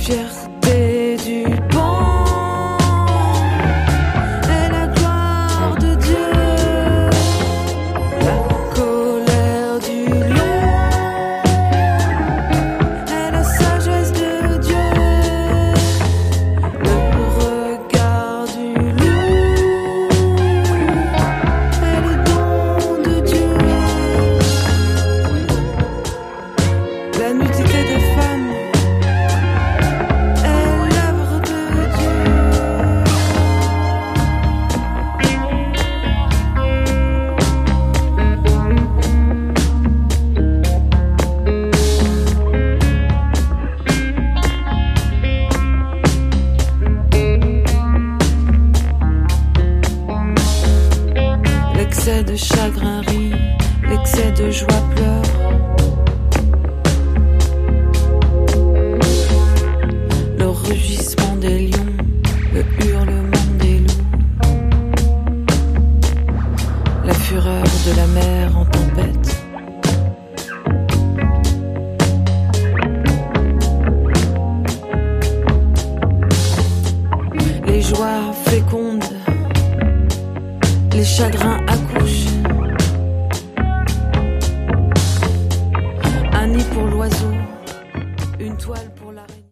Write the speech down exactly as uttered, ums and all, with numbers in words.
fierté du pan et la gloire de Dieu, la colère du lion et la sagesse de Dieu, le regard du loup et le don de Dieu, la nudité des femmes. L'excès de chagrin rit, l'excès de joie pleure. Le rugissement des lions, le hurlement des loups, la fureur de la mer en tempête. Les joies fécondes, les chagrins accouchent. Un nid pour l'oiseau,